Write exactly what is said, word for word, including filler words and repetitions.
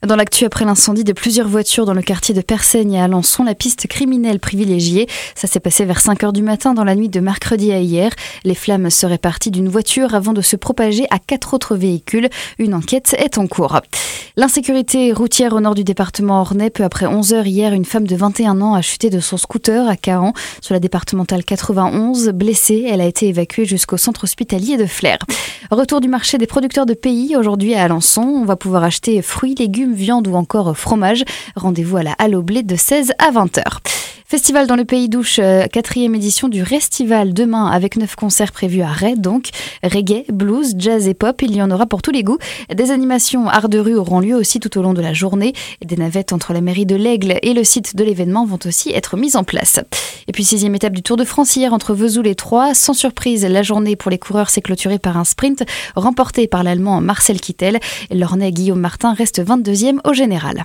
Dans l'actu, après l'incendie de plusieurs voitures dans le quartier de Persaigne à Alençon, la piste criminelle privilégiée. Ça s'est passé vers cinq heures du matin dans la nuit de mercredi à hier. Les flammes seraient parties d'une voiture avant de se propager à quatre autres véhicules. Une enquête est en cours. L'insécurité routière au nord du département ornais. Peu après onze heures hier, une femme de vingt et un ans a chuté de son scooter à Caen sur la départementale quatre-vingt-onze. Blessée, elle a été évacuée jusqu'au centre hospitalier de Flers. Retour du marché des producteurs de pays aujourd'hui à Alençon. On va pouvoir acheter fruits, légumes, viande ou encore fromage. Rendez-vous à la Halle au Blé de seize à vingt heures. Festival dans le Pays d'Ouche, quatrième édition du Restival demain avec neuf concerts prévus à Ray, donc reggae, blues, jazz et pop, il y en aura pour tous les goûts. Des animations art de rue auront lieu aussi tout au long de la journée. Des navettes entre la mairie de l'Aigle et le site de l'événement vont aussi être mises en place. Et puis sixième étape du Tour de France hier entre Vesoul et Troyes. Sans surprise, la journée pour les coureurs s'est clôturée par un sprint remporté par l'Allemand Marcel Kittel. L'Ornais Guillaume Martin reste vingt-deuxième au général.